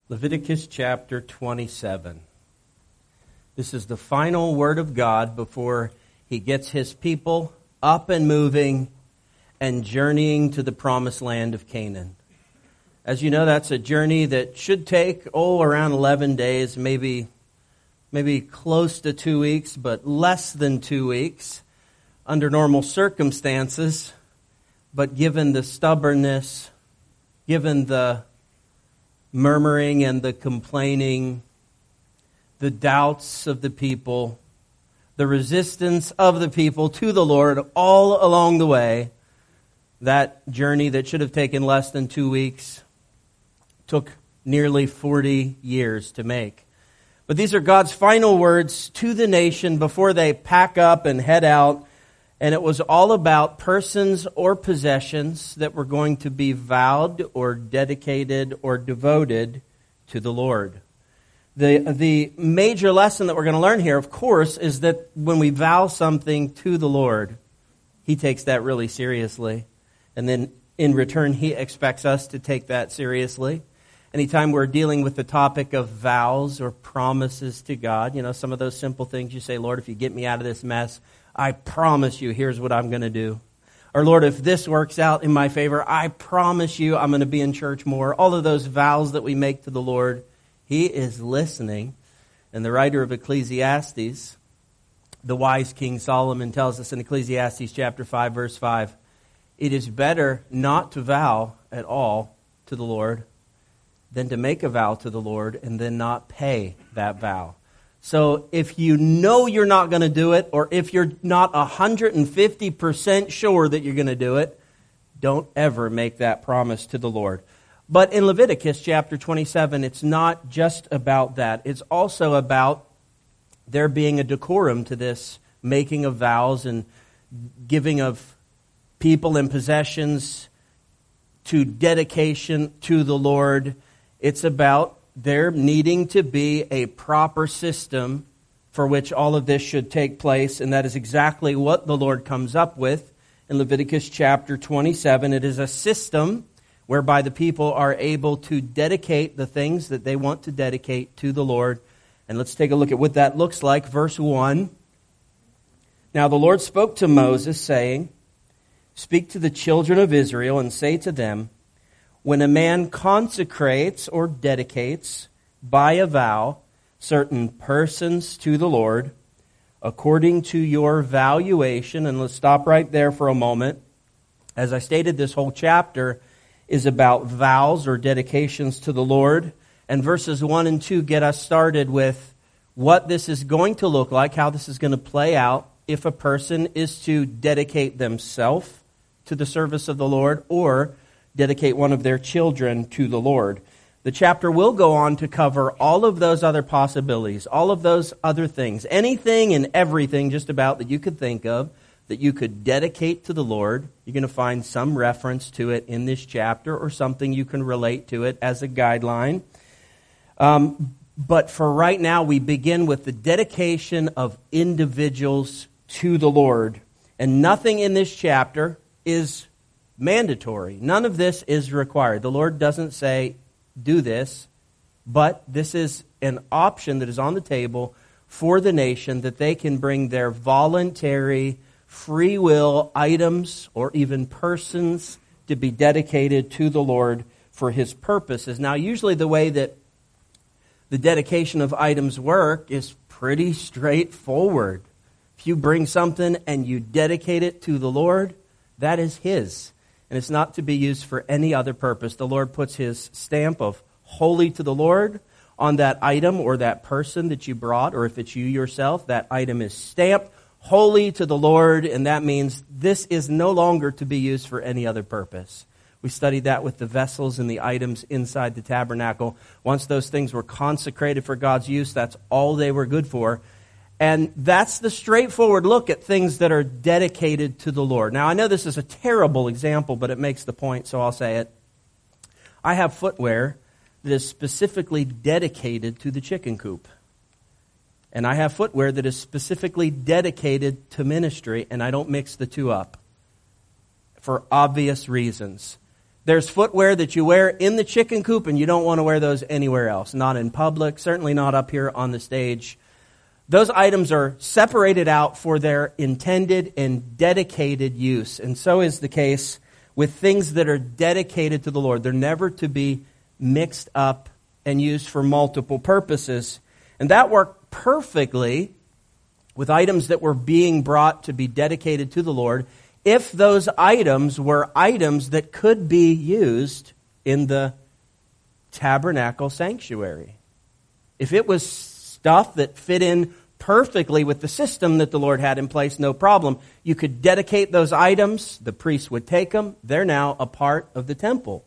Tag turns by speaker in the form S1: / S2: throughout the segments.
S1: Leviticus chapter 27. This is the final word of God before he gets his people up and moving and journeying to the promised land of Canaan. As you know, that's a journey that should take, around 11 days, maybe close to 2 weeks, but less than 2 weeks under normal circumstances. But given the stubbornness, given the murmuring and the complaining, the doubts of the people, the resistance of the people to the Lord all along the way, that journey that should have taken less than 2 weeks took nearly 40 years to make. But these are God's final words to the nation before they pack up and head out. And it was all about persons or possessions that were going to be vowed or dedicated or devoted to the Lord. The major lesson that we're going to learn here, of course, is that when we vow something to the Lord, He takes that really seriously. And then in return, He expects us to take that seriously. Anytime we're dealing with the topic of vows or promises to God, some of those simple things you say, Lord, if you get me out of this mess, I promise you, here's what I'm going to do. Or Lord, if this works out in my favor, I promise you I'm going to be in church more. All of those vows that we make to the Lord, He is listening. And the writer of Ecclesiastes, the wise King Solomon, tells us in Ecclesiastes chapter 5, verse 5, it is better not to vow at all to the Lord than to make a vow to the Lord and then not pay that vow. So if you know you're not going to do it, or if you're not 150% sure that you're going to do it, don't ever make that promise to the Lord. But in Leviticus chapter 27, it's not just about that. It's also about there being a decorum to this making of vows and giving of people and possessions to dedication to the Lord. It's about there needing to be a proper system for which all of this should take place, and that is exactly what the Lord comes up with in Leviticus chapter 27. It is a system whereby the people are able to dedicate the things that they want to dedicate to the Lord. And let's take a look at what that looks like. Verse 1. Now the Lord spoke to Moses, saying, "Speak to the children of Israel and say to them, when a man consecrates or dedicates by a vow certain persons to the Lord, according to your valuation," and let's stop right there for a moment. As I stated, this whole chapter is about vows or dedications to the Lord. And verses 1 and 2 get us started with what this is going to look like, how this is going to play out if a person is to dedicate themselves to the service of the Lord or dedicate one of their children to the Lord. The chapter will go on to cover all of those other possibilities, all of those other things, anything and everything just about that you could think of that you could dedicate to the Lord. You're going to find some reference to it in this chapter or something you can relate to it as a guideline. But for right now, we begin with the dedication of individuals to the Lord. And nothing in this chapter is mandatory. None of this is required. The Lord doesn't say, do this, but this is an option that is on the table for the nation that they can bring their voluntary, free will items or even persons to be dedicated to the Lord for His purposes. Now, usually the way that the dedication of items work is pretty straightforward. If you bring something and you dedicate it to the Lord, that is His. And it's not to be used for any other purpose. The Lord puts His stamp of holy to the Lord on that item or that person that you brought, or if it's you yourself, that item is stamped holy to the Lord, and that means this is no longer to be used for any other purpose. We studied that with the vessels and the items inside the tabernacle. Once those things were consecrated for God's use, that's all they were good for. And that's the straightforward look at things that are dedicated to the Lord. Now, I know this is a terrible example, but it makes the point, so I'll say it. I have footwear that is specifically dedicated to the chicken coop. And I have footwear that is specifically dedicated to ministry, and I don't mix the two up for obvious reasons. There's footwear that you wear in the chicken coop, and you don't want to wear those anywhere else. Not in public, certainly not up here on the stage. Those items are separated out for their intended and dedicated use. And so is the case with things that are dedicated to the Lord. They're never to be mixed up and used for multiple purposes. And that worked perfectly with items that were being brought to be dedicated to the Lord, if those items were items that could be used in the tabernacle sanctuary. If it was stuff that fit in perfectly with the system that the Lord had in place, no problem. You could dedicate those items, the priest would take them, they're now a part of the temple.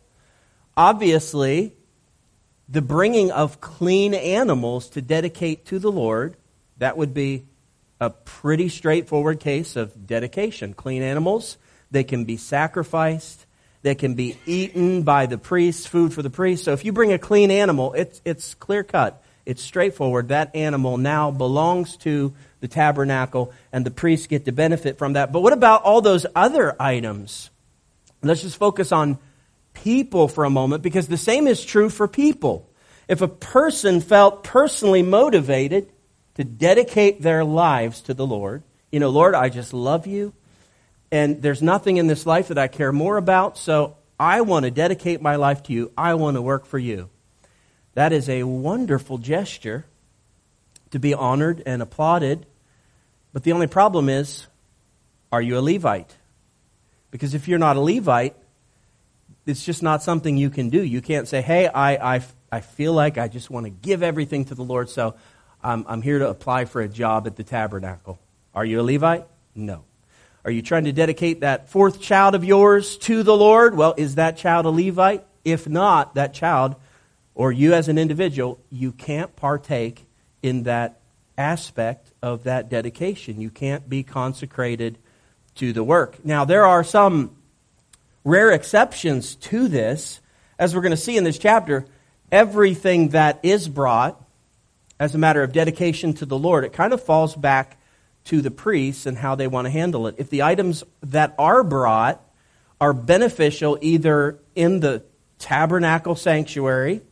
S1: Obviously, the bringing of clean animals to dedicate to the Lord, that would be a pretty straightforward case of dedication. Clean animals, they can be sacrificed, they can be eaten by the priest, food for the priest. So if you bring a clean animal, it's clear cut. It's straightforward. That animal now belongs to the tabernacle, and the priests get to benefit from that. But what about all those other items? Let's just focus on people for a moment, because the same is true for people. If a person felt personally motivated to dedicate their lives to the Lord, Lord, I just love you, and there's nothing in this life that I care more about, so I want to dedicate my life to you. I want to work for you. That is a wonderful gesture to be honored and applauded. But the only problem is, are you a Levite? Because if you're not a Levite, it's just not something you can do. You can't say, hey, I feel like I just want to give everything to the Lord, so I'm here to apply for a job at the tabernacle. Are you a Levite? No. Are you trying to dedicate that fourth child of yours to the Lord? Well, is that child a Levite? If not, that child, or you as an individual, you can't partake in that aspect of that dedication. You can't be consecrated to the work. Now, there are some rare exceptions to this. As we're going to see in this chapter, everything that is brought as a matter of dedication to the Lord, it kind of falls back to the priests and how they want to handle it. If the items that are brought are beneficial either in the tabernacle sanctuary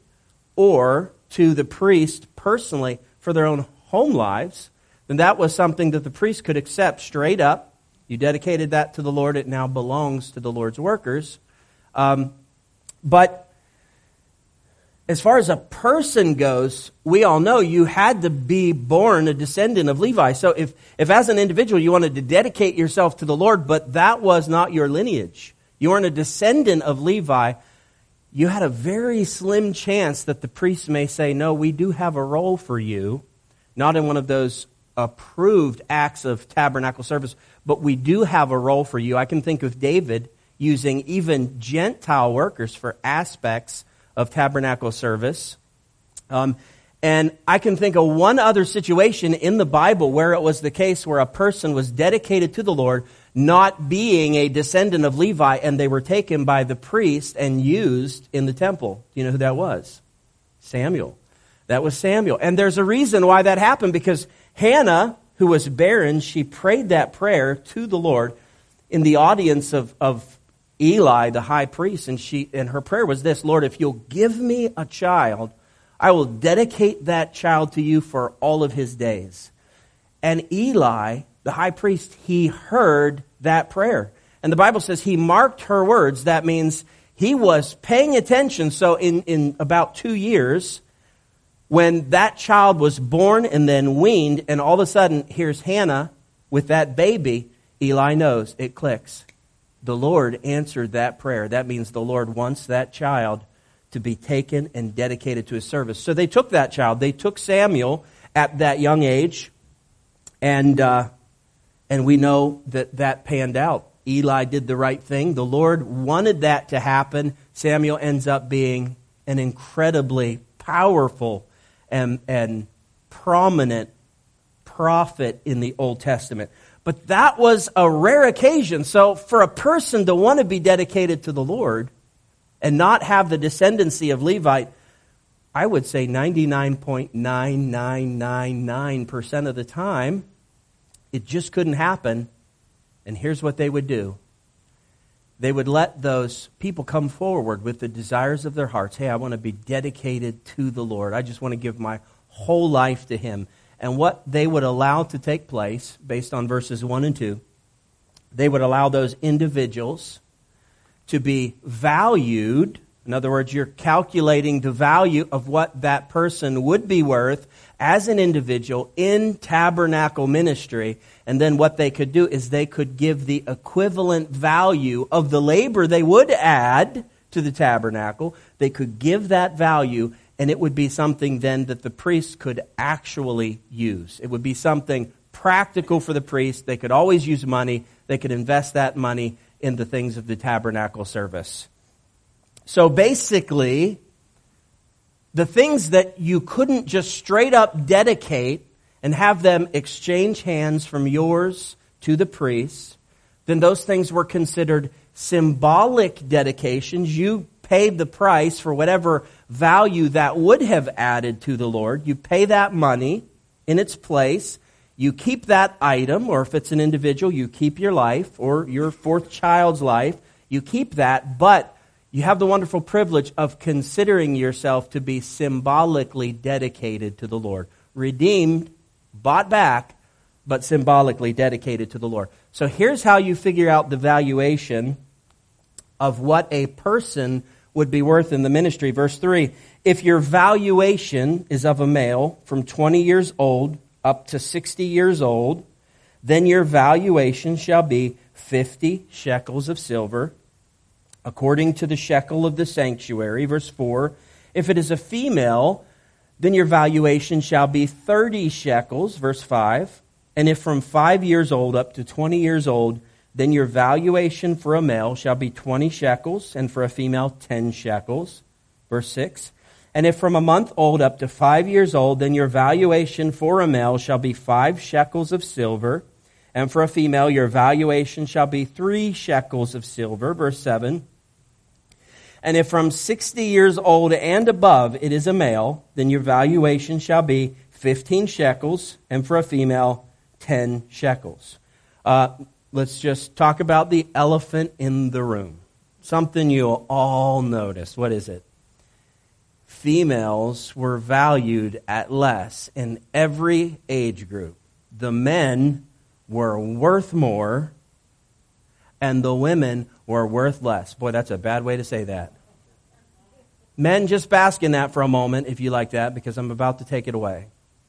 S1: or to the priest personally for their own home lives, then that was something that the priest could accept straight up. You dedicated that to the Lord, it now belongs to the Lord's workers. But as far as a person goes, we all know you had to be born a descendant of Levi. So if as an individual you wanted to dedicate yourself to the Lord, but that was not your lineage, you weren't a descendant of Levi, you had a very slim chance that the priest may say, no, we do have a role for you, not in one of those approved acts of tabernacle service, but we do have a role for you. I can think of David using even Gentile workers for aspects of tabernacle service. And I can think of one other situation in the Bible where it was the case where a person was dedicated to the Lord, not being a descendant of Levi, and they were taken by the priest and used in the temple. Do you know who that was? Samuel. That was Samuel. And there's a reason why that happened, because Hannah, who was barren, she prayed that prayer to the Lord in the audience of Eli, the high priest, and her prayer was this: Lord, if you'll give me a child, I will dedicate that child to you for all of his days. And Eli, the high priest, he heard that prayer. And the Bible says he marked her words. That means he was paying attention. So in about 2 years, when that child was born and then weaned, and all of a sudden, here's Hannah with that baby, Eli knows, it clicks. The Lord answered that prayer. That means the Lord wants that child to be taken and dedicated to his service. So they took that child. They took Samuel at that young age, and we know that panned out. Eli did the right thing. The Lord wanted that to happen. Samuel ends up being an incredibly powerful and prominent prophet in the Old Testament. But that was a rare occasion. So for a person to want to be dedicated to the Lord and not have the descendancy of Levite, I would say 99.9999% of the time, it just couldn't happen. And here's what they would do. they would let those people come forward with the desires of their hearts. Hey, I want to be dedicated to the Lord. I just want to give my whole life to Him. And what they would allow to take place, based on verses 1 and 2, they would allow those individuals to be valued. In other words, you're calculating the value of what that person would be worth as an individual in tabernacle ministry. And then what they could do is they could give the equivalent value of the labor they would add to the tabernacle. They could give that value, and it would be something then that the priest could actually use. It would be something practical for the priest. They could always use money. They could invest that money in the things of the tabernacle service. So basically, the things that you couldn't just straight up dedicate and have them exchange hands from yours to the priest, then those things were considered symbolic dedications. You paid the price for whatever value that would have added to the Lord. You pay that money in its place. You keep that item, or if it's an individual, you keep your life, or your fourth child's life. You keep that, but you have the wonderful privilege of considering yourself to be symbolically dedicated to the Lord. Redeemed, bought back, but symbolically dedicated to the Lord. So here's how you figure out the valuation of what a person would be worth in the ministry. Verse 3, if your valuation is of a male from 20 years old up to 60 years old, then your valuation shall be 50 shekels of silver, according to the shekel of the sanctuary. Verse 4, if it is a female, then your valuation shall be 30 shekels. Verse 5, and if from 5 years old up to 20 years old, then your valuation for a male shall be 20 shekels, and for a female 10 shekels. Verse 6, and if from a month old up to 5 years old, then your valuation for a male shall be 5 shekels of silver, and for a female your valuation shall be 3 shekels of silver. Verse 7, and if from 60 years old and above it is a male, then your valuation shall be 15 shekels, and for a female 10 shekels. Let's just talk about the elephant in the room. Something you'll all notice. What is it? Females were valued at less in every age group. The men were worth more, and the women were worth less. Boy, that's a bad way to say that. Men, just bask in that for a moment, if you like that, because I'm about to take it away.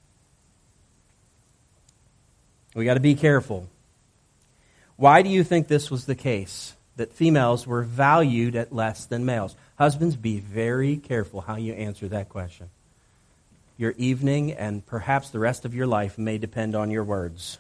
S1: We got to be careful. Why do you think this was the case, that females were valued at less than males? Husbands, be very careful how you answer that question. Your evening and perhaps the rest of your life may depend on your words.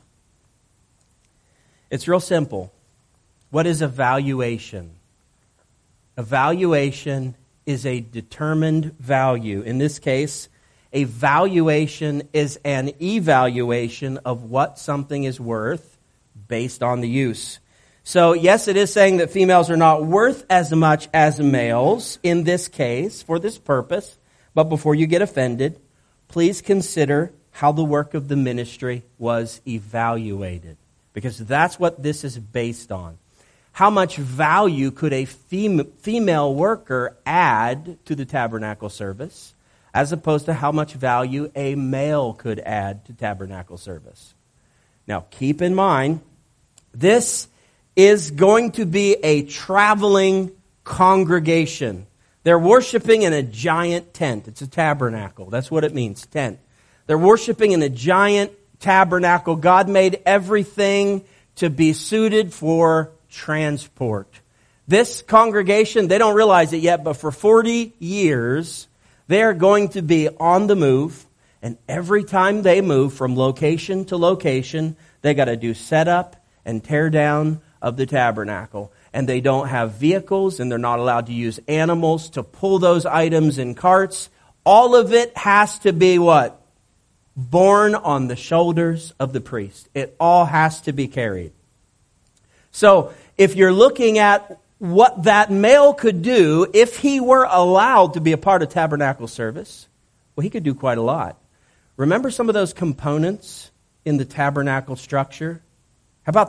S1: It's real simple. What is a valuation? A valuation is a determined value. In this case, a valuation is an evaluation of what something is worth based on the use. So, yes, it is saying that females are not worth as much as males in this case for this purpose. But before you get offended, please consider how the work of the ministry was evaluated, because that's what this is based on. How much value could a female worker add to the tabernacle service, as opposed to how much value a male could add to tabernacle service? Now, keep in mind, this is going to be a traveling congregation. They're worshiping in a giant tent. It's a tabernacle. That's what it means, tent. They're worshiping in a giant tabernacle. God made everything to be suited for transport. This congregation, they don't realize it yet, but for 40 years, they're going to be on the move. And every time they move from location to location, they got to do setup and tear down of the tabernacle. And they don't have vehicles, and they're not allowed to use animals to pull those items in carts. All of it has to be what? Borne on the shoulders of the priest. It all has to be carried. So, if you're looking at what that male could do if he were allowed to be a part of tabernacle service, well, he could do quite a lot. Remember some of those components in the tabernacle structure? How about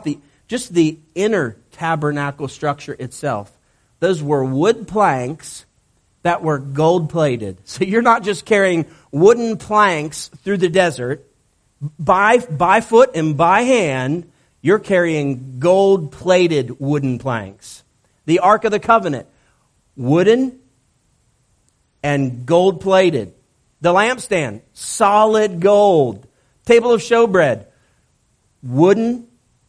S1: just the inner tabernacle structure itself, those were wood planks that were gold-plated. So you're not just carrying wooden planks through the desert. By foot and by hand, you're carrying gold-plated wooden planks. The Ark of the Covenant, wooden and gold-plated. The lampstand, solid gold. Table of showbread, wooden,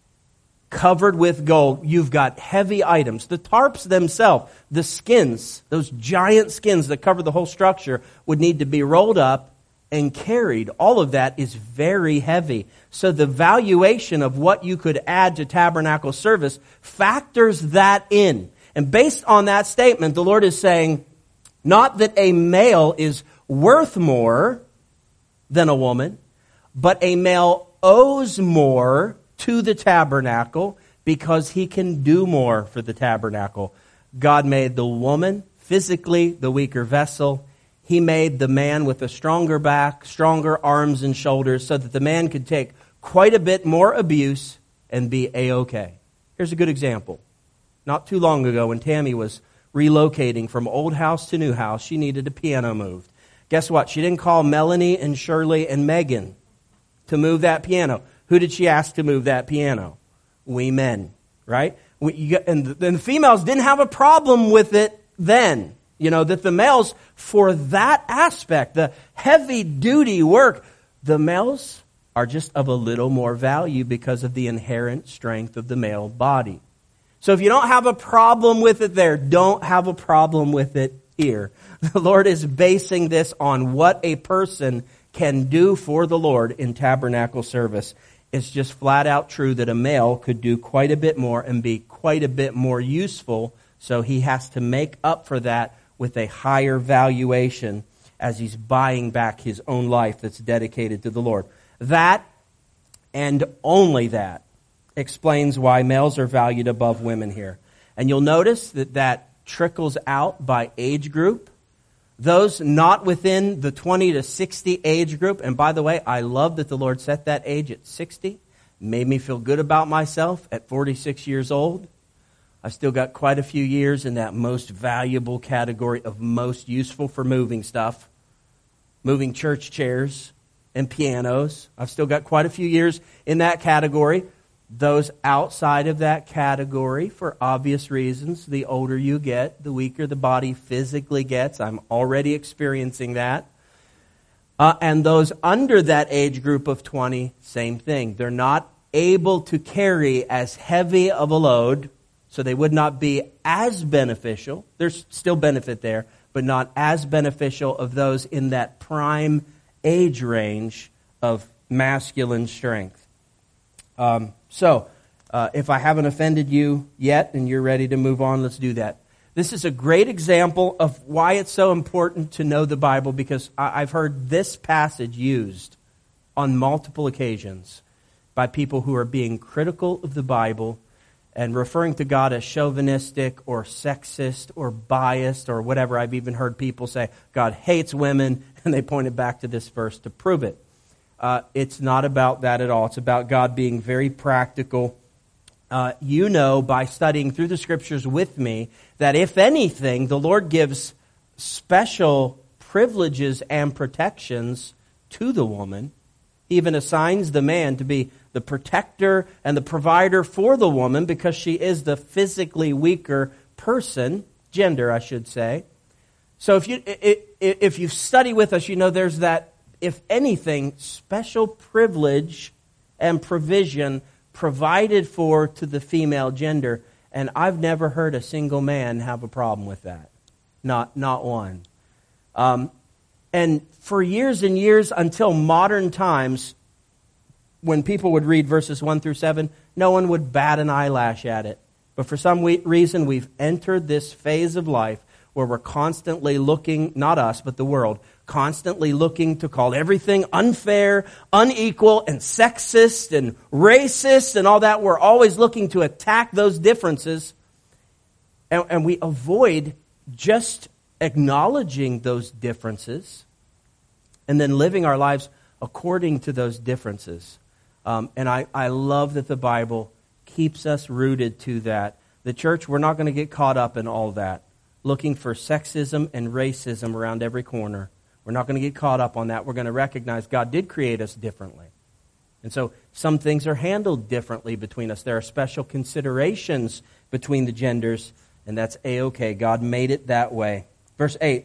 S1: covered with gold. You've got heavy items. The tarps themselves, the skins, those giant skins that cover the whole structure, would need to be rolled up and carried. All of that is very heavy. So the valuation of what you could add to tabernacle service factors that in. And based on that statement, the Lord is saying, not that a male is worth more than a woman, but a male owes more to the tabernacle because he can do more for the tabernacle. God made the woman physically the weaker vessel. He made the man with a stronger back, stronger arms and shoulders so that the man could take quite a bit more abuse and be A-okay. Here's a good example. Not too long ago when Tammy was relocating from old house to new house, she needed a piano moved. Guess what? She didn't call Melanie and Shirley and Megan to move that piano. Who did she ask to move that piano? We men, right? And the females didn't have a problem with it then. You know, that the males, for that aspect, the heavy-duty work, the males are just of a little more value because of the inherent strength of the male body. So if you don't have a problem with it there, don't have a problem with it here. The Lord is basing this on what a person can do for the Lord in tabernacle service. It's just flat out true that a male could do quite a bit more and be quite a bit more useful, so he has to make up for that with a higher valuation as he's buying back his own life that's dedicated to the Lord. That, and only that, explains why males are valued above women here. And you'll notice that trickles out by age group. Those not within the 20 to 60 age group, and by the way, I love that the Lord set that age at 60. Made me feel good about myself at 46 years old. I've still got quite a few years in that most valuable category of most useful for moving stuff. Moving church chairs and pianos. I've still got quite a few years in that category. Those outside of that category, for obvious reasons, the older you get, the weaker the body physically gets. I'm already experiencing that. And those under that age group of 20, same thing. They're not able to carry as heavy of a load, so they would not be as beneficial. There's still benefit there, but not as beneficial of those in that prime age range of masculine strength. So, if I haven't offended you yet and you're ready to move on, let's do that. This is a great example of why it's so important to know the Bible, because I've heard this passage used on multiple occasions by people who are being critical of the Bible and referring to God as chauvinistic or sexist or biased or whatever. I've even heard people say God hates women, and they pointed back to this verse to prove it. It's not about that at all. It's about God being very practical. You know by studying through the Scriptures with me that if anything, the Lord gives special privileges and protections to the woman. He even assigns the man to be the protector and the provider for the woman because she is the physically weaker person, gender I should say. So if you study with us, you know there's that, if anything, special privilege and provision provided for to the female gender. And I've never heard a single man have a problem with that. Not one. And for years and years until modern times, when people would read verses 1 through 7, no one would bat an eyelash at it. But for some reason, we've entered this phase of life where we're constantly looking, not us, but the world, constantly looking to call everything unfair, unequal, and sexist, and racist, and all that. We're always looking to attack those differences, and we avoid just acknowledging those differences and then living our lives according to those differences. And I love that the Bible keeps us rooted to that. The church, we're not going to get caught up in all that, looking for sexism and racism around every corner. We're not going to get caught up on that. We're going to recognize God did create us differently. And so some things are handled differently between us. There are special considerations between the genders, and that's A-okay. God made it that way. Verse 8,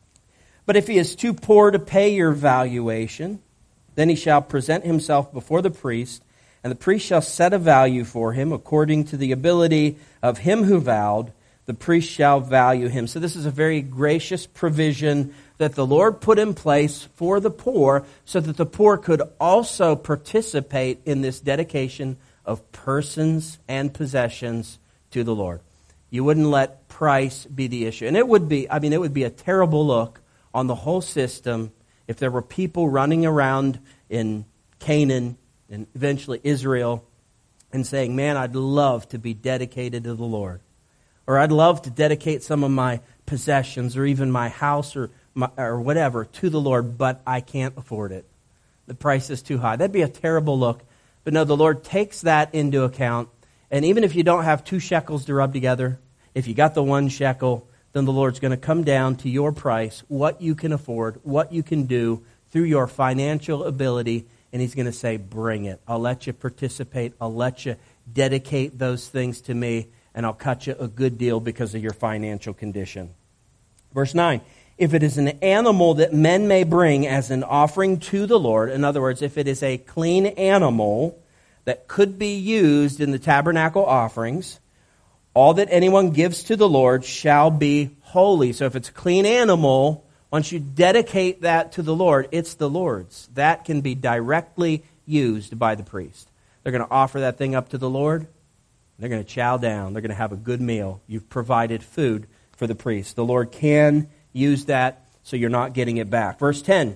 S1: but if he is too poor to pay your valuation, then he shall present himself before the priest, and the priest shall set a value for him according to the ability of him who vowed. The priest shall value him. So this is a very gracious provision that the Lord put in place for the poor so that the poor could also participate in this dedication of persons and possessions to the Lord. You wouldn't let price be the issue. And it would be a terrible look on the whole system if there were people running around in Canaan and eventually Israel and saying, man, I'd love to be dedicated to the Lord. Or I'd love to dedicate some of my possessions or even my house or whatever to the Lord, but I can't afford it. The price is too high. That'd be a terrible look. But no, the Lord takes that into account. And even if you don't have 2 shekels to rub together, if you got the 1 shekel, then the Lord's going to come down to your price, what you can afford, what you can do through your financial ability, and he's going to say, bring it. I'll let you participate. I'll let you dedicate those things to me, and I'll cut you a good deal because of your financial condition. Verse 9, if it is an animal that men may bring as an offering to the Lord, in other words, if it is a clean animal that could be used in the tabernacle offerings, all that anyone gives to the Lord shall be holy. So if it's a clean animal, once you dedicate that to the Lord, it's the Lord's. That can be directly used by the priest. They're going to offer that thing up to the Lord. They're going to chow down. They're going to have a good meal. You've provided food for the priest. The Lord can use that, so you're not getting it back. Verse 10,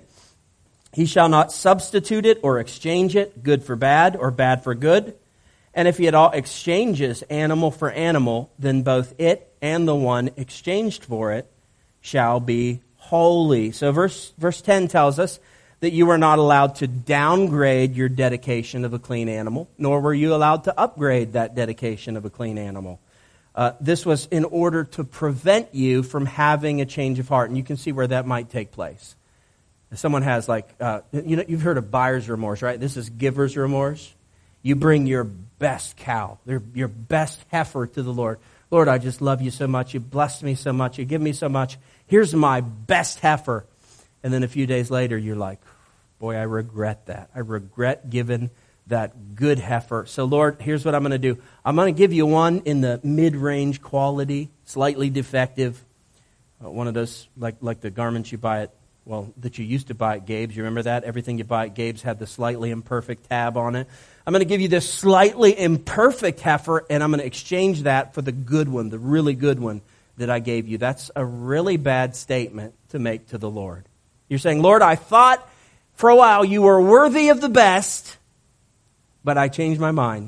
S1: he shall not substitute it or exchange it, good for bad or bad for good. And if he at all exchanges animal for animal, then both it and the one exchanged for it shall be holy. So verse 10 tells us that you are not allowed to downgrade your dedication of a clean animal, nor were you allowed to upgrade that dedication of a clean animal. This was in order to prevent you from having a change of heart, and you can see where that might take place. If someone has you've heard of buyer's remorse, right? This is giver's remorse. You bring your best cow, your best heifer to the Lord. Lord, I just love you so much. You blessed me so much. You give me so much. Here's my best heifer. And then a few days later, you're like, boy, I regret that. I regret giving that good heifer. So, Lord, here's what I'm going to do. I'm going to give you one in the mid-range quality, slightly defective. One of those, like the garments you buy that you used to buy at Gabe's. You remember that? Everything you buy at Gabe's had the slightly imperfect tab on it. I'm going to give you this slightly imperfect heifer, and I'm going to exchange that for the good one, the really good one that I gave you. That's a really bad statement to make to the Lord. You're saying, Lord, I thought for a while you were worthy of the best, but I changed my mind,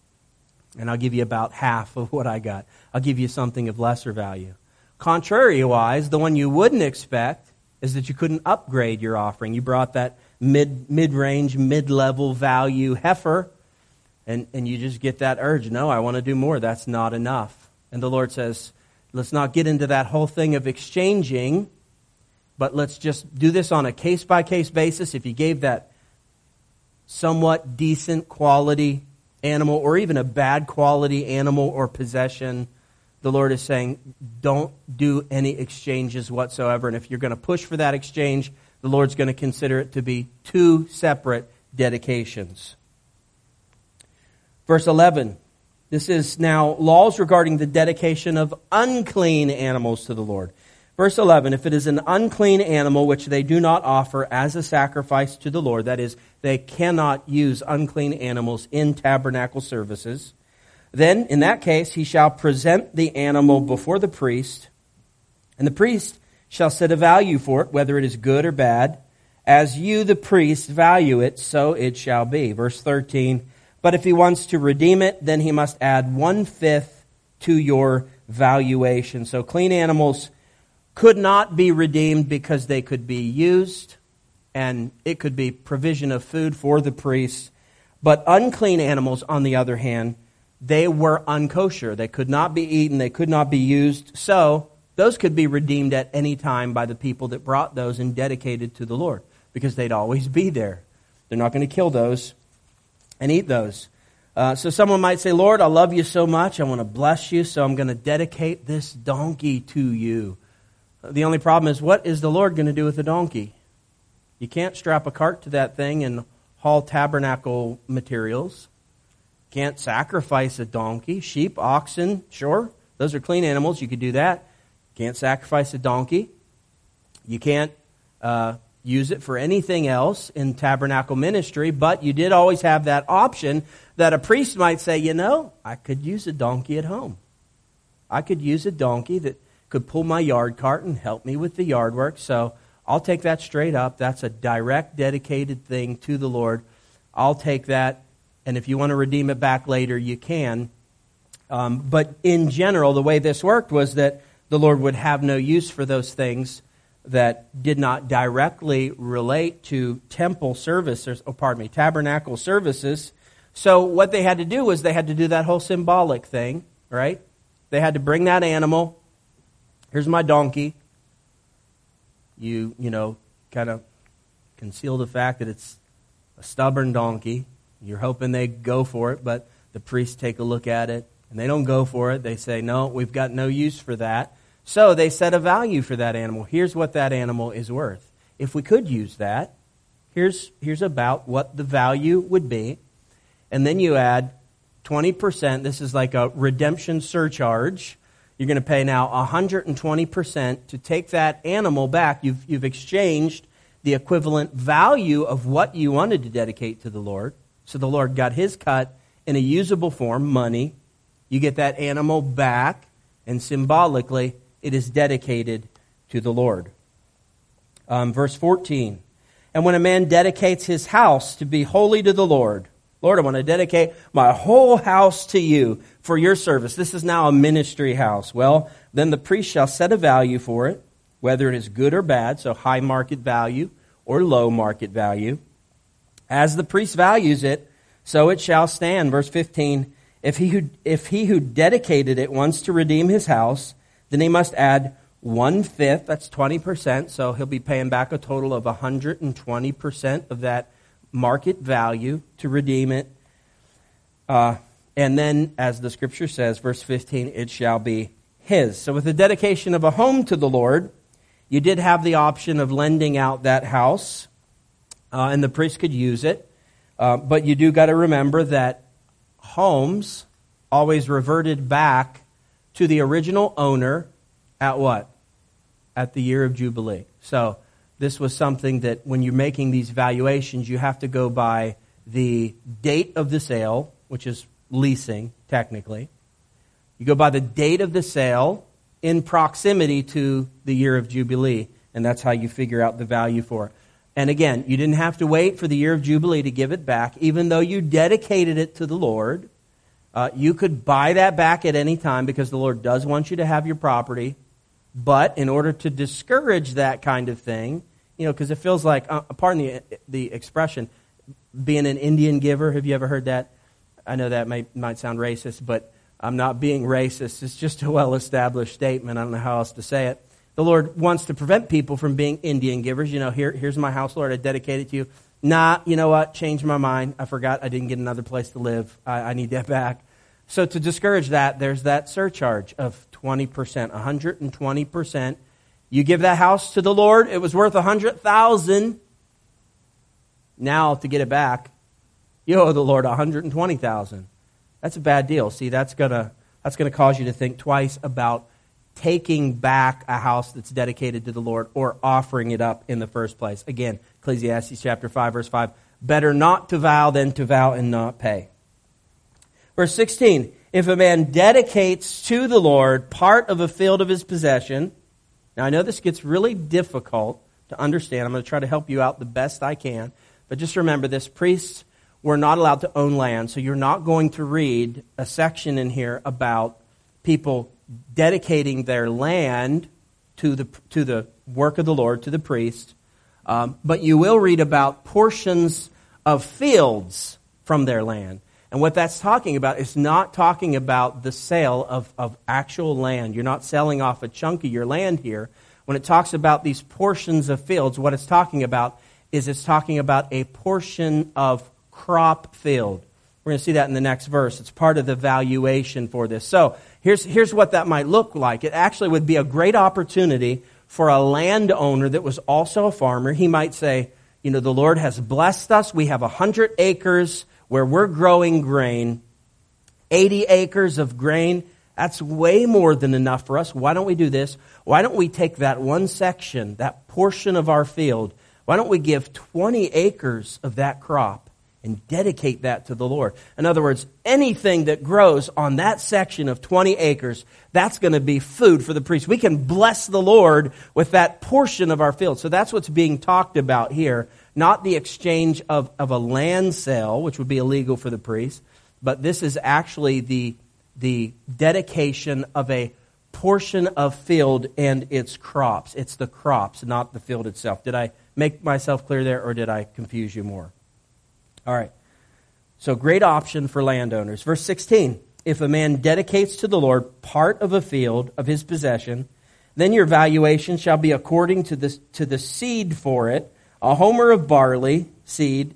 S1: and I'll give you about half of what I got. I'll give you something of lesser value. Contrariwise, the one you wouldn't expect is that you couldn't upgrade your offering. You brought that mid-range, mid-level value heifer, and you just get that urge. No, I want to do more. That's not enough. And the Lord says, let's not get into that whole thing of exchanging, but let's just do this on a case-by-case basis. If you gave that somewhat decent quality animal or even a bad quality animal or possession, the Lord is saying, don't do any exchanges whatsoever. And if you're going to push for that exchange, the Lord's going to consider it to be 2 separate dedications. Verse 11. This is now laws regarding the dedication of unclean animals to the Lord. Verse 11, if it is an unclean animal which they do not offer as a sacrifice to the Lord, that is, they cannot use unclean animals in tabernacle services, then in that case he shall present the animal before the priest, and the priest shall set a value for it, whether it is good or bad. As you, the priest, value it, so it shall be. Verse 13, but if he wants to redeem it, then he must add 1/5 to your valuation. So clean animals could not be redeemed because they could be used, and it could be provision of food for the priests. But unclean animals, on the other hand, they were unkosher. They could not be eaten. They could not be used. So those could be redeemed at any time by the people that brought those and dedicated to the Lord, because they'd always be there. They're not going to kill those and eat those. So someone might say, Lord, I love you so much. I want to bless you, so I'm going to dedicate this donkey to you. The only problem is, what is the Lord going to do with the donkey? You can't strap a cart to that thing and haul tabernacle materials. Can't sacrifice a donkey. Sheep, oxen, sure, those are clean animals. You could do that. Can't sacrifice a donkey. You can't use it for anything else in tabernacle ministry, but you did always have that option that a priest might say, you know, I could use a donkey at home. I could use a donkey that could pull my yard cart and help me with the yard work, so I'll take that straight up. That's a direct, dedicated thing to the Lord. I'll take that, and if you want to redeem it back later, you can. But in general, the way this worked was that the Lord would have no use for those things that did not directly relate to temple services, tabernacle services. So what they had to do was they had to do that whole symbolic thing, right? They had to bring that animal. Here's my donkey. You kind of conceal the fact that it's a stubborn donkey. You're hoping they go for it, but the priests take a look at it, and they don't go for it. They say, no, we've got no use for that. So they set a value for that animal. Here's what that animal is worth. If we could use that, here's about what the value would be. And then you add 20%. This is like a redemption surcharge. You're going to pay now 120% to take that animal back. You've exchanged the equivalent value of what you wanted to dedicate to the Lord. So the Lord got his cut in a usable form, money. You get that animal back, and symbolically, it is dedicated to the Lord. Verse 14. And when a man dedicates his house to be holy to the Lord, Lord, I want to dedicate my whole house to you for your service. This is now a ministry house. Well, then the priest shall set a value for it, whether it is good or bad, so high market value or low market value. As the priest values it, so it shall stand. Verse 15, if he who dedicated it wants to redeem his house, then he must add 1/5, that's 20%, so he'll be paying back a total of 120% of that market value to redeem it. And then, as the scripture says, verse 15, it shall be his. So with the dedication of a home to the Lord, you did have the option of lending out that house, and the priest could use it. But you do got to remember that homes always reverted back to the original owner at what? At the year of Jubilee. So this was something that when you're making these valuations, you have to go by the date of the sale, which is leasing, technically. You go by the date of the sale in proximity to the year of Jubilee, and that's how you figure out the value for it. And again, you didn't have to wait for the year of Jubilee to give it back. Even though you dedicated it to the Lord, you could buy that back at any time because the Lord does want you to have your property. But in order to discourage that kind of thing, because it feels like, pardon the expression, being an Indian giver. Have you ever heard that? I know that might sound racist, but I'm not being racist. It's just a well-established statement. I don't know how else to say it. The Lord wants to prevent people from being Indian givers. Here's my house, Lord, I dedicate it to you. Nah, you know what? Changed my mind. I forgot I didn't get another place to live. I need that back. So to discourage that, there's that surcharge of 20%, 120%. You give that house to the Lord. It was worth $100,000. Now to get it back, you owe the Lord $120,000. That's a bad deal. See, that's gonna cause you to think twice about taking back a house that's dedicated to the Lord or offering it up in the first place. Again, Ecclesiastes chapter 5, verse 5. Better not to vow than to vow and not pay. Verse 16. If a man dedicates to the Lord part of a field of his possession. Now I know this gets really difficult to understand. I'm going to try to help you out the best I can. But just remember this. Priests were not allowed to own land. So you're not going to read a section in here about people dedicating their land to the work of the Lord, to the priest. But you will read about portions of fields from their land. And what that's talking about is not talking about the sale of actual land. You're not selling off a chunk of your land here. When it talks about these portions of fields, what it's talking about is it's talking about a portion of crop field. We're going to see that in the next verse. It's part of the valuation for this. So here's what that might look like. It actually would be a great opportunity for a landowner that was also a farmer. He might say, the Lord has blessed us. We have 100 acres where we're growing grain, 80 acres of grain. That's way more than enough for us. Why don't we do this? Why don't we take that one section, that portion of our field, why don't we give 20 acres of that crop and dedicate that to the Lord? In other words, anything that grows on that section of 20 acres, that's going to be food for the priest. We can bless the Lord with that portion of our field. So that's what's being talked about here, not the exchange of a land sale, which would be illegal for the priest, but this is actually the dedication of a portion of field and its crops. It's the crops, not the field itself. Did I make myself clear there, or did I confuse you more? All right. So great option for landowners. Verse 16, if a man dedicates to the Lord part of a field of his possession, then your valuation shall be according to the seed for it. A homer of barley seed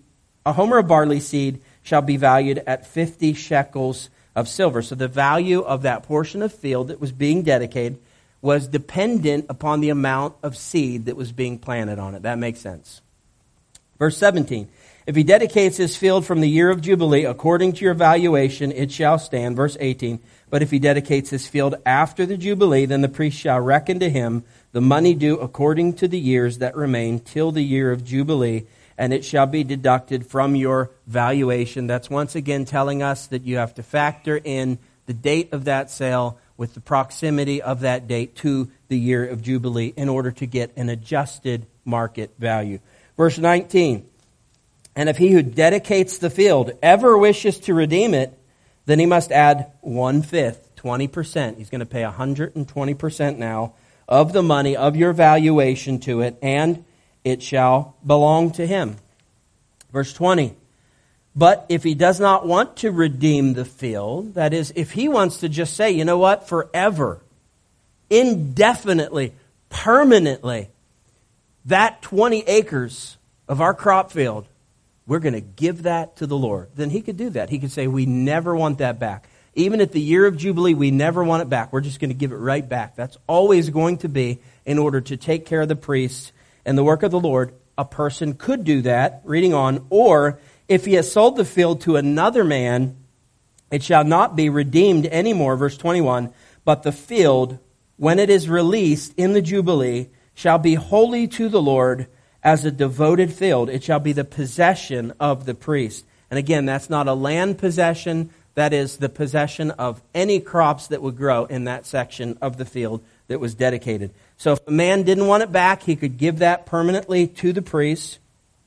S1: shall be valued at 50 shekels of silver. So the value of that portion of field that was being dedicated was dependent upon the amount of seed that was being planted on it. That makes sense. Verse 17, if he dedicates his field from the year of Jubilee, according to your valuation, it shall stand. Verse 18, but if he dedicates his field after the Jubilee, then the priest shall reckon to him the money due according to the years that remain till the year of Jubilee, and it shall be deducted from your valuation. That's once again telling us that you have to factor in the date of that sale with the proximity of that date to the year of Jubilee in order to get an adjusted market value. Verse 19, and if he who dedicates the field ever wishes to redeem it, then he must add 1/5, 20%. He's going to pay 120% now of the money of your valuation to it, and it shall belong to him. Verse 20, but if he does not want to redeem the field, that is, if he wants to just say, you know what, forever, indefinitely, permanently, that 20 acres of our crop field, we're going to give that to the Lord, then he could do that. He could say, we never want that back. Even at the year of Jubilee, we never want it back. We're just going to give it right back. That's always going to be in order to take care of the priests and the work of the Lord. A person could do that, reading on, or if he has sold the field to another man, it shall not be redeemed anymore, verse 21, but the field, when it is released in the Jubilee, shall be holy to the Lord as a devoted field. It shall be the possession of the priest. And again, that's not a land possession. That is the possession of any crops that would grow in that section of the field that was dedicated. So if a man didn't want it back, he could give that permanently to the priest.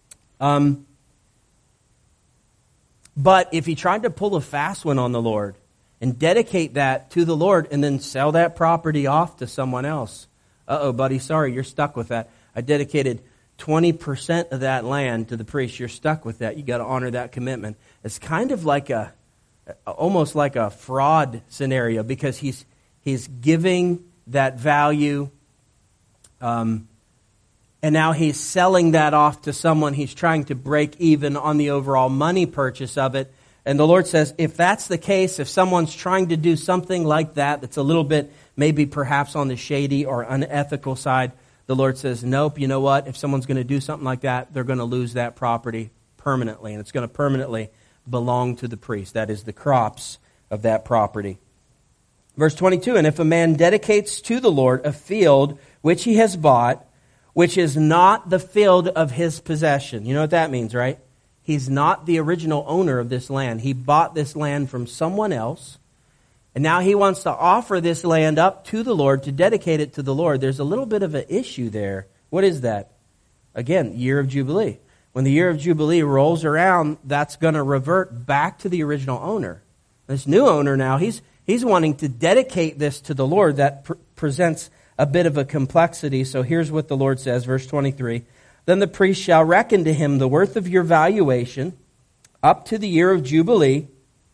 S1: But if he tried to pull a fast one on the Lord and dedicate that to the Lord and then sell that property off to someone else, buddy, sorry, you're stuck with that. I dedicated 20% of that land to the priest. You're stuck with that. You got to honor that commitment. It's kind of like almost like a fraud scenario, because he's giving that value, and now he's selling that off to someone. He's trying to break even on the overall money purchase of it. And the Lord says, if that's the case, if someone's trying to do something like that, that's a little bit maybe perhaps on the shady or unethical side, the Lord says, nope, you know what? If someone's going to do something like that, they're going to lose that property permanently, and it's going to permanently belong to the priest. That is the crops of that property. Verse 22, and if a man dedicates to the Lord a field which he has bought, which is not the field of his possession. You know what that means, right? He's not the original owner of this land. He bought this land from someone else, and now he wants to offer this land up to the Lord, to dedicate it to the Lord. There's a little bit of an issue there. What is that? Again, year of Jubilee. When the year of Jubilee rolls around, that's going to revert back to the original owner. This new owner now, he's wanting to dedicate this to the Lord. That presents a bit of a complexity. So here's what the Lord says, verse 23. Then the priest shall reckon to him the worth of your valuation up to the year of Jubilee,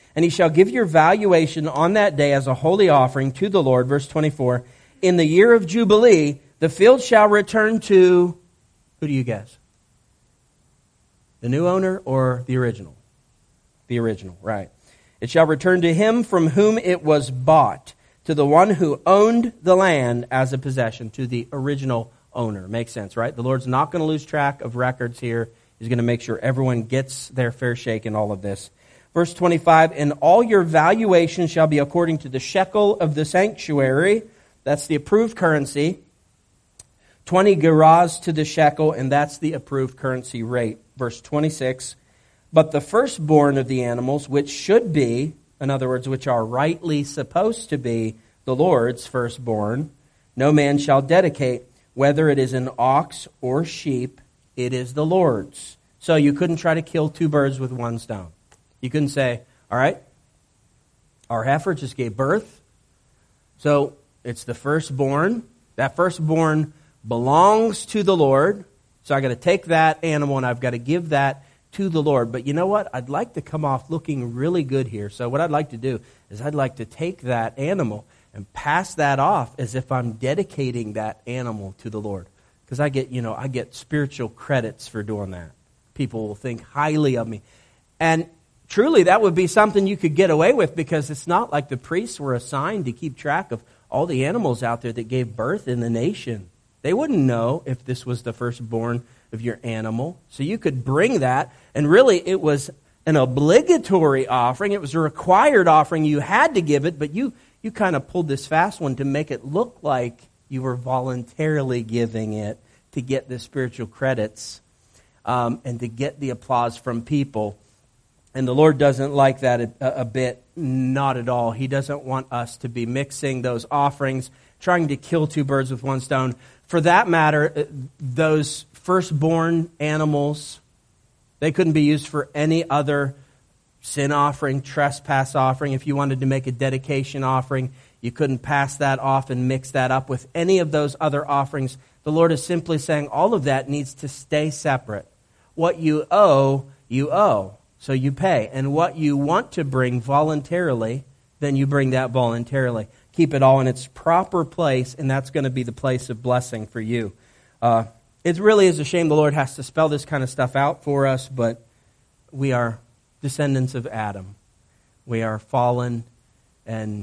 S1: And he shall give your valuation on that day as a holy offering to the Lord. Verse 24, in the year of Jubilee, the field shall return to, who do you guess? The new owner or the original? The original, right. It shall return to him from whom it was bought, to the one who owned the land as a possession, to the original owner. Makes sense, right? The Lord's not going to lose track of records here. He's going to make sure everyone gets their fair shake in all of this. Verse 25, and all your valuation shall be according to the shekel of the sanctuary. That's the approved currency. 20 gerahs to the shekel, and that's the approved currency rate. Verse 26, but the firstborn of the animals, which should be, in other words, which are rightly supposed to be the Lord's firstborn, no man shall dedicate, whether it is an ox or sheep, it is the Lord's. So you couldn't try to kill two birds with one stone. You couldn't say, all right, our heifer just gave birth, so it's the firstborn. That firstborn belongs to the Lord, so I got to take that animal and I've got to give that to the Lord. But you know what? I'd like to come off looking really good here. So what I'd like to do is I'd like to take that animal and pass that off as if I'm dedicating that animal to the Lord. Because I get spiritual credits for doing that. People will think highly of me. And truly, that would be something you could get away with, because it's not like the priests were assigned to keep track of all the animals out there that gave birth in the nation. They wouldn't know if this was the firstborn of your animal. So you could bring that, and really it was an obligatory offering. It was a required offering. You had to give it, but you kind of pulled this fast one to make it look like you were voluntarily giving it to get the spiritual credits and to get the applause from people. And the Lord doesn't like that a bit, not at all. He doesn't want us to be mixing those offerings, trying to kill two birds with one stone. For that matter, those firstborn animals, they couldn't be used for any other sin offering, trespass offering. If you wanted to make a dedication offering, you couldn't pass that off and mix that up with any of those other offerings. The Lord is simply saying all of that needs to stay separate. What you owe, you owe. So you pay. And what you want to bring voluntarily, then you bring that voluntarily. Keep it all in its proper place, and that's going to be the place of blessing for you. It really is a shame the Lord has to spell this kind of stuff out for us, but we are descendants of Adam. We are fallen, and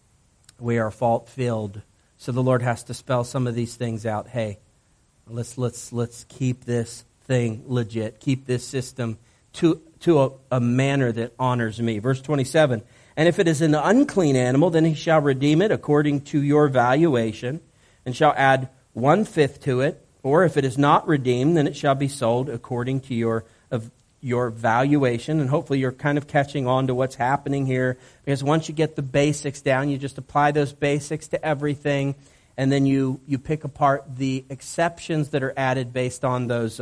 S1: we are fault-filled. So the Lord has to spell some of these things out. Hey, let's keep this thing legit. Keep this system to a manner that honors me. Verse 27, and if it is an unclean animal, then he shall redeem it according to your valuation, and shall add 1/5 to it. Or if it is not redeemed, then it shall be sold according to your valuation. And hopefully you're kind of catching on to what's happening here. Because once you get the basics down, you just apply those basics to everything. And then you pick apart the exceptions that are added based on those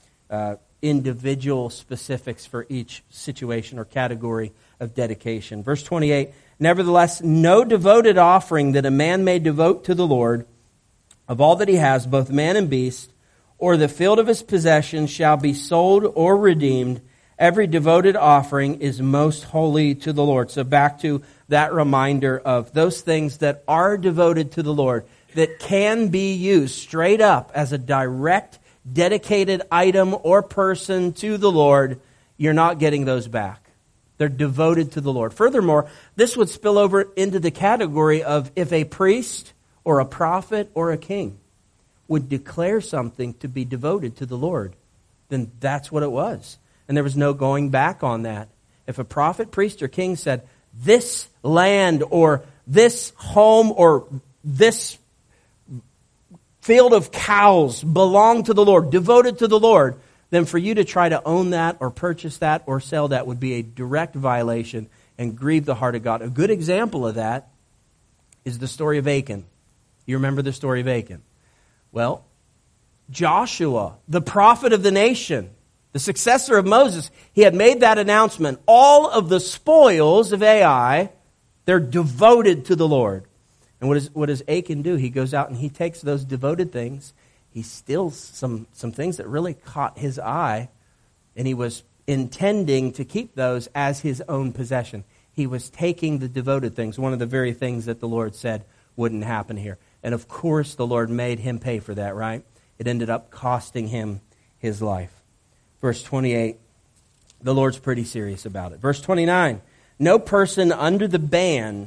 S1: individual specifics for each situation or category of dedication. Verse 28, nevertheless, no devoted offering that a man may devote to the Lord of all that he has, both man and beast, or the field of his possession, shall be sold or redeemed. Every devoted offering is most holy to the Lord. So back to that reminder of those things that are devoted to the Lord, that can be used straight up as a direct, dedicated item or person to the Lord. You're not getting those back. They're devoted to the Lord. Furthermore, this would spill over into the category of if a priest or a prophet or a king would declare something to be devoted to the Lord, then that's what it was. And there was no going back on that. If a prophet, priest, or king said, this land or this home or this field of cows belong to the Lord, devoted to the Lord, then for you to try to own that or purchase that or sell that would be a direct violation and grieve the heart of God. A good example of that is the story of Achan. You remember the story of Achan? Well, Joshua, the prophet of the nation, the successor of Moses, he had made that announcement. All of the spoils of Ai, they're devoted to the Lord. And what does Achan do? He goes out and he takes those devoted things. He steals some things that really caught his eye, and he was intending to keep those as his own possession. He was taking the devoted things, one of the very things that the Lord said wouldn't happen here. And of course, the Lord made him pay for that, right? It ended up costing him his life. Verse 28, the Lord's pretty serious about it. Verse 29, no person under the ban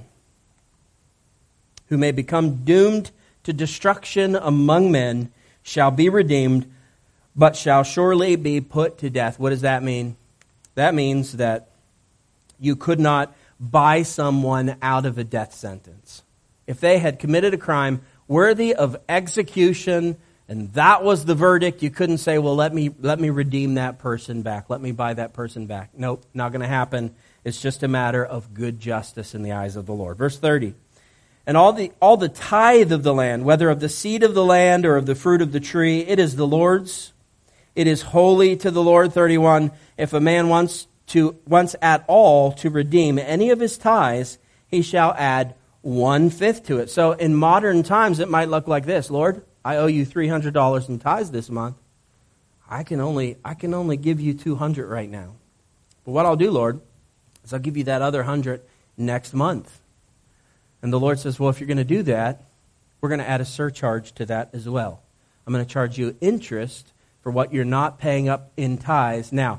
S1: who may become doomed to destruction among men shall be redeemed, but shall surely be put to death. What does that mean? That means that you could not buy someone out of a death sentence. If they had committed a crime worthy of execution, and that was the verdict, you couldn't say, well, let me redeem that person back. Let me buy that person back. Nope, not going to happen. It's just a matter of good justice in the eyes of the Lord. Verse 30. And all the tithe of the land, whether of the seed of the land or of the fruit of the tree, it is the Lord's. It is holy to the Lord. 31. If a man wants at all to redeem any of his tithes, he shall add 1/5 to it. So in modern times, it might look like this. Lord, I owe you $300 in tithes this month. I can only give you $200 right now. But what I'll do, Lord, is I'll give you that other $100 next month. And the Lord says, well, if you're going to do that, we're going to add a surcharge to that as well. I'm going to charge you interest for what you're not paying up in tithes. Now,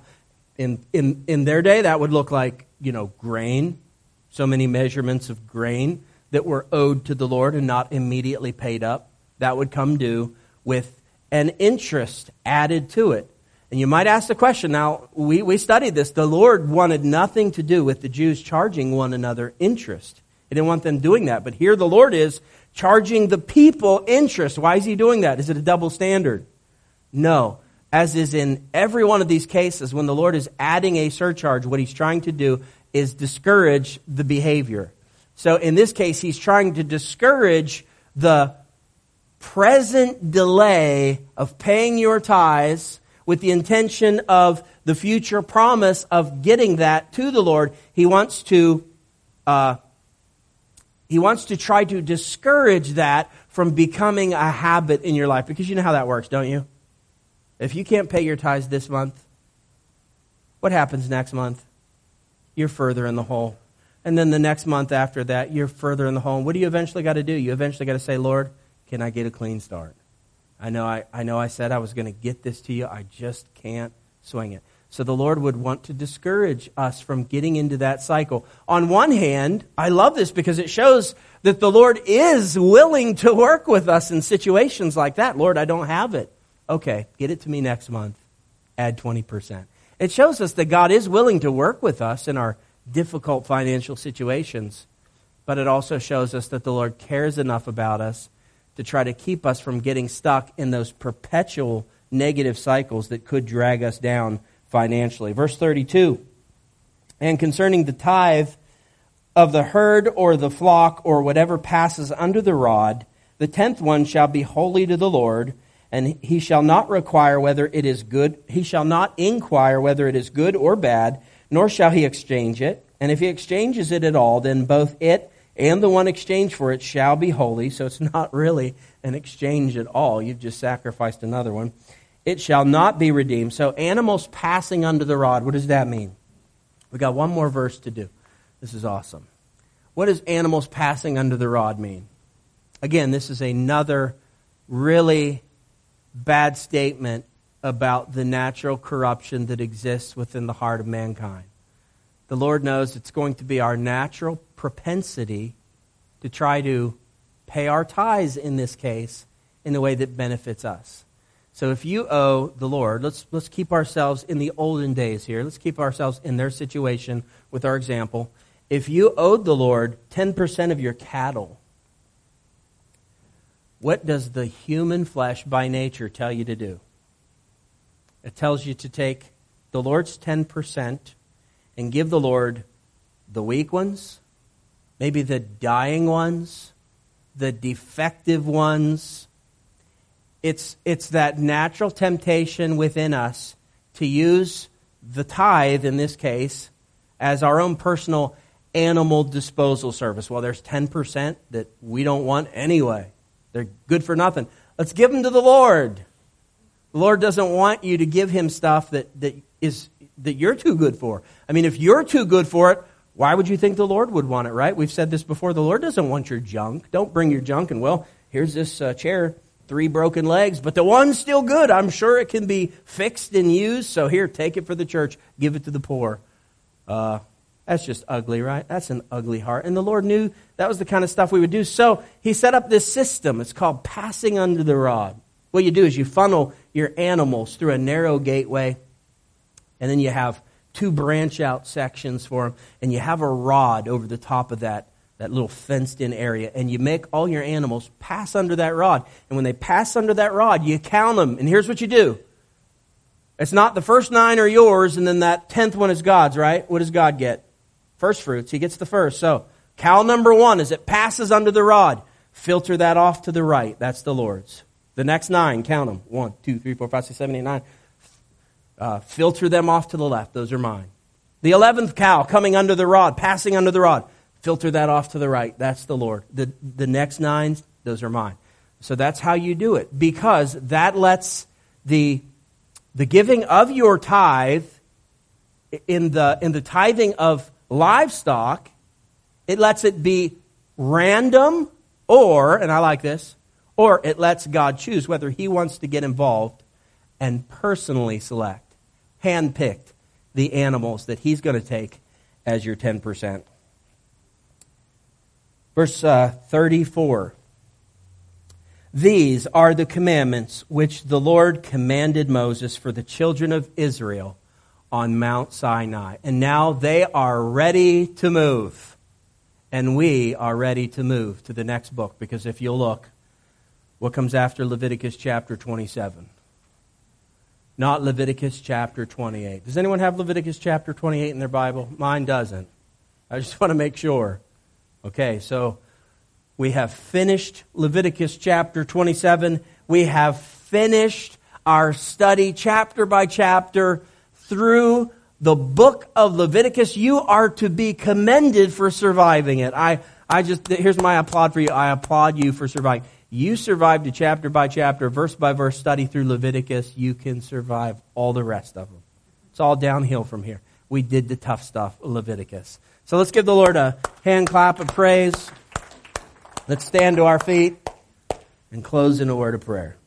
S1: in their day, that would look like, grain, so many measurements of grain that were owed to the Lord and not immediately paid up. That would come due with an interest added to it. And you might ask the question, now, we studied this. The Lord wanted nothing to do with the Jews charging one another interest. He didn't want them doing that. But here the Lord is charging the people interest. Why is he doing that? Is it a double standard? No. As is in every one of these cases, when the Lord is adding a surcharge, what he's trying to do is discourage the behavior. So in this case, he's trying to discourage the present delay of paying your tithes with the intention of the future promise of getting that to the Lord. He wants to try to discourage that from becoming a habit in your life. Because you know how that works, don't you? If you can't pay your tithes this month, what happens next month? You're further in the hole. And then the next month after that, you're further in the hole. And what do you eventually got to do? You eventually got to say, Lord, can I get a clean start? I know I said I was going to get this to you. I just can't swing it. So the Lord would want to discourage us from getting into that cycle. On one hand, I love this because it shows that the Lord is willing to work with us in situations like that. Lord, I don't have it. Okay, get it to me next month. Add 20%. It shows us that God is willing to work with us in our difficult financial situations. But it also shows us that the Lord cares enough about us to try to keep us from getting stuck in those perpetual negative cycles that could drag us down financially. Verse 32, and concerning the tithe of the herd or the flock or whatever passes under the rod, the 10th one shall be holy to the Lord, and he shall not require whether it is good. He shall not inquire whether it is good or bad, nor shall he exchange it. And if he exchanges it at all, then both it and the one exchanged for it shall be holy. So it's not really an exchange at all. You've just sacrificed another one. It shall not be redeemed. So animals passing under the rod, what does that mean? We got one more verse to do. This is awesome. What does animals passing under the rod mean? Again, this is another really bad statement about the natural corruption that exists within the heart of mankind. The Lord knows it's going to be our natural propensity to try to pay our tithes in this case in a way that benefits us. So if you owe the Lord, let's keep ourselves in the olden days here. Let's keep ourselves in their situation with our example. If you owed the Lord 10% of your cattle, what does the human flesh by nature tell you to do? It tells you to take the Lord's 10% and give the Lord the weak ones, maybe the dying ones, the defective ones. It's that natural temptation within us to use the tithe, in this case, as our own personal animal disposal service. Well, there's 10% that we don't want anyway. They're good for nothing. Let's give them to the Lord. The Lord doesn't want you to give him stuff that you're too good for. I mean, if you're too good for it, Why would you think the Lord would want it, right? We've said this before. The Lord doesn't want your junk. Don't bring your junk and, well, here's this chair, 3 broken legs, but the one's still good. I'm sure it can be fixed and used. So here, take it for the church. Give it to the poor. That's just ugly, right? That's an ugly heart. And the Lord knew that was the kind of stuff we would do. So he set up this system. It's called passing under the rod. What you do is you funnel your animals through a narrow gateway, and then you have 2 branch out sections for them, and you have a rod over the top of that little fenced in area, and you make all your animals pass under that rod. And when they pass under that rod, you count them. And here's what you do. It's not the first 9 are yours, and then that 10th one is God's, right? What does God get? First fruits. He gets the first. So cow number 1, as it passes under the rod, filter that off to the right. That's the Lord's. The next 9, count them. 1, 2, 3, 4, 5, 6, 7, 8, 9. Filter them off to the left. Those are mine. The 11th cow coming under the rod, passing under the rod. Filter that off to the right. That's the Lord. The next 9, those are mine. So that's how you do it. Because that lets the giving of your tithe in the tithing of livestock, it lets it be random or, and I like this, or it lets God choose whether he wants to get involved and personally select, handpicked the animals that he's going to take as your 10%. Verse 34. These are the commandments which the Lord commanded Moses for the children of Israel on Mount Sinai. And now they are ready to move. And we are ready to move to the next book. Because if you'll look, what comes after Leviticus chapter 27? Not Leviticus chapter 28. Does anyone have Leviticus chapter 28 in their Bible? Mine doesn't. I just want to make sure. Okay, so we have finished Leviticus chapter 27. We have finished our study chapter by chapter through the book of Leviticus. You are to be commended for surviving it. Here's my applaud for you. I applaud you for surviving. You survived a chapter by chapter, verse by verse study through Leviticus. You can survive all the rest of them. It's all downhill from here. We did the tough stuff, Leviticus. So let's give the Lord a hand clap of praise. Let's stand to our feet and close in a word of prayer.